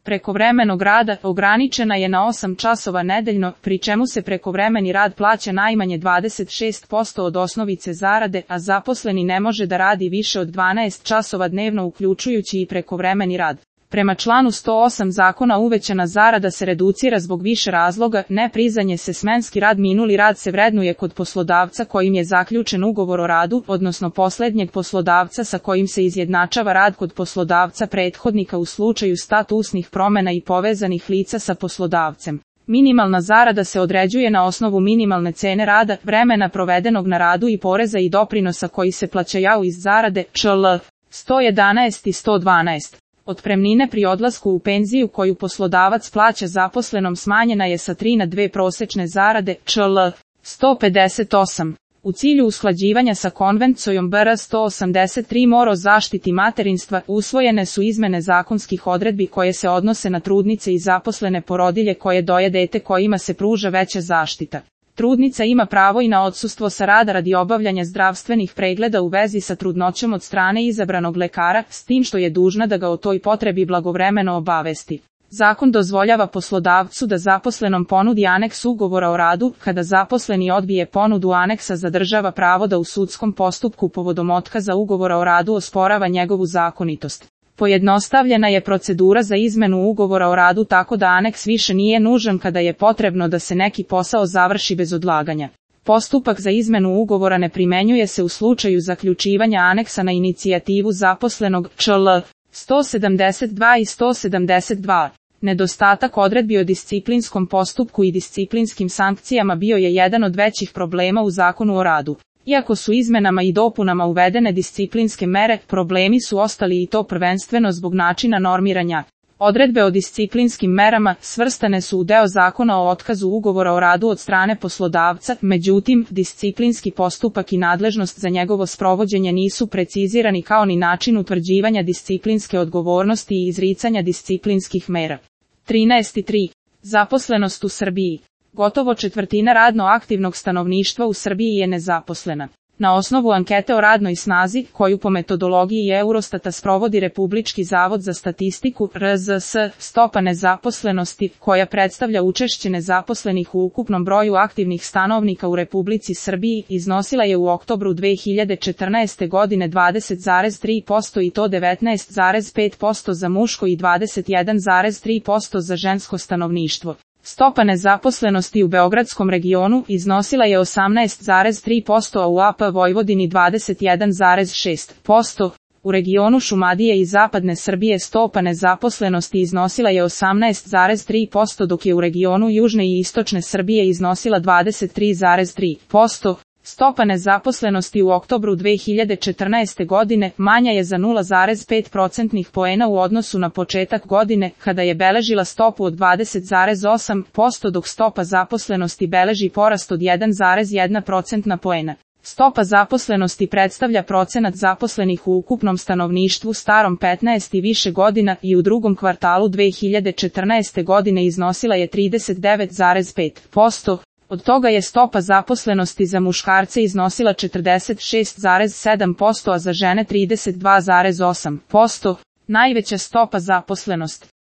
prekovremenog rada ograničena je na 8 časova nedeljno, pri čemu se prekovremeni rad plaća najmanje 26% od osnovice zarade, a zaposleni ne može da radi više od 12 časova dnevno uključujući i prekovremeni rad. Prema članu 108 zakona uvećana zarada se reducira zbog više razloga, neprizanje se smenski rad, minuli rad se vrednuje kod poslodavca kojim je zaključen ugovor o radu, odnosno posljednjeg poslodavca sa kojim se izjednačava rad kod poslodavca prethodnika u slučaju statusnih promjena i povezanih lica sa poslodavcem. Minimalna zarada se određuje na osnovu minimalne cene rada, vremena provedenog na radu i poreza i doprinosa koji se plaćaju iz zarade, čl. 111 i 112. Otpremnine pri odlasku u penziju koju poslodavac plaća zaposlenom smanjena je sa 3 na 2 prosečne zarade, čl. 158. U cilju usklađivanja sa Konvencijom BR 183 o zaštiti materinstva, usvojene su izmene zakonskih odredbi koje se odnose na trudnice i zaposlene porodilje koje doje dete kojima se pruža veća zaštita. Trudnica ima pravo i na odsustvo sa rada radi obavljanja zdravstvenih pregleda u vezi sa trudnoćom od strane izabranog lekara, s tim što je dužna da ga o toj potrebi blagovremeno obavesti. Zakon dozvoljava poslodavcu da zaposlenom ponudi aneks ugovora o radu, kada zaposleni odbije ponudu aneksa zadržava pravo da u sudskom postupku povodom otkaza ugovora o radu osporava njegovu zakonitost. Pojednostavljena je procedura za izmenu ugovora o radu tako da aneks više nije nužan kada je potrebno da se neki posao završi bez odlaganja. Postupak za izmenu ugovora ne primenjuje se u slučaju zaključivanja aneksa na inicijativu zaposlenog, čl. 172 i 172. Nedostatak odredbi o disciplinskom postupku i disciplinskim sankcijama bio je jedan od većih problema u Zakonu o radu. Iako su izmenama i dopunama uvedene disciplinske mere, problemi su ostali i to prvenstveno zbog načina normiranja. Odredbe o disciplinskim merama svrstane su u deo Zakona o otkazu ugovora o radu od strane poslodavca, međutim, disciplinski postupak i nadležnost za njegovo sprovođenje nisu precizirani kao ni način utvrđivanja disciplinske odgovornosti i izricanja disciplinskih mera. 13.3. Zaposlenost u Srbiji. Gotovo četvrtina radno aktivnog stanovništva u Srbiji je nezaposlena. Na osnovu ankete o radnoj snazi, koju po metodologiji Eurostata sprovodi Republički zavod za statistiku, RZS, stopa nezaposlenosti, koja predstavlja učešće nezaposlenih u ukupnom broju aktivnih stanovnika u Republici Srbiji, iznosila je u oktobru 2014. godine 20,3% i to 19,5% za muško i 21,3% za žensko stanovništvo. Stopa nezaposlenosti u beogradskom regionu iznosila je 18,3%, a u AP Vojvodini 21,6%. U regionu Šumadije i zapadne Srbije stopa nezaposlenosti iznosila je 18,3%, dok je u regionu južne i istočne Srbije iznosila 23,3%. Stopa nezaposlenosti u oktobru 2014. godine manja je za 0,5 procentnih poena u odnosu na početak godine, kada je beležila stopu od 20,8%, dok stopa zaposlenosti beleži porast od 1,1 procentna poena. Stopa zaposlenosti predstavlja procenat zaposlenih u ukupnom stanovništvu starom 15 i više godina i u drugom kvartalu 2014. godine iznosila je 39,5%. Od toga je stopa zaposlenosti za muškarce iznosila 46,7%, a za žene 32,8%. Najveća stopa zaposlenosti